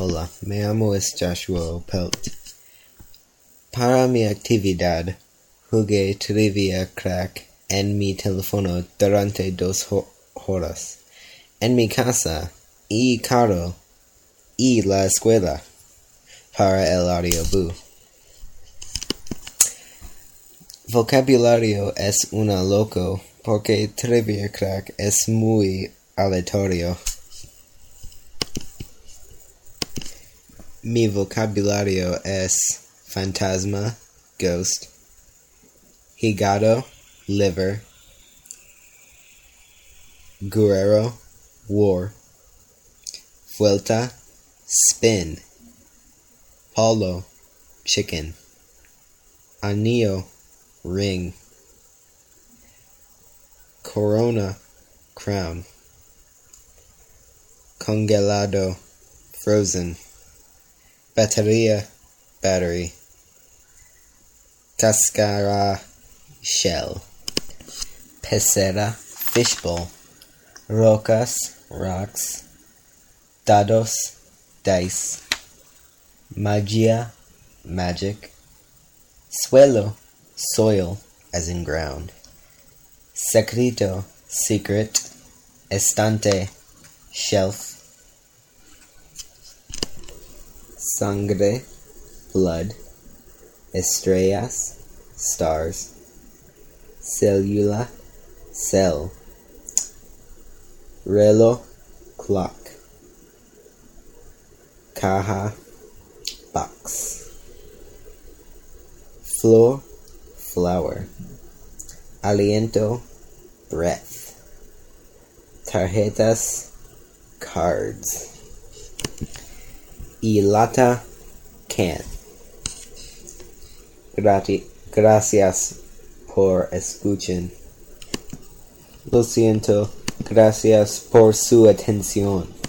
Hola, me llamo Joshua Pelt. Para mi actividad, jugué Trivia Crack en mi teléfono durante 2 horas. En mi casa, y carro, y la escuela, para el audiobook. Vocabulario es una loco, porque Trivia Crack es muy aleatorio. Mi vocabulario es fantasma, ghost, hígado, liver, guerrero, war, vuelta, spin, polo, chicken, anillo, ring, corona, crown, congelado, frozen, batería, battery, cascara, shell, pecera, fishbowl, rocas, rocks, dados, dice, magia, magic, suelo, soil, as in ground, secreto, secret, estante, shelf, sangre, blood, estrellas, stars, célula, cell, reloj, clock, caja, box, flor, flower, aliento, breath, tarjetas, cards, y lata, can. Gracias por escuchar. Lo siento, gracias por su atención.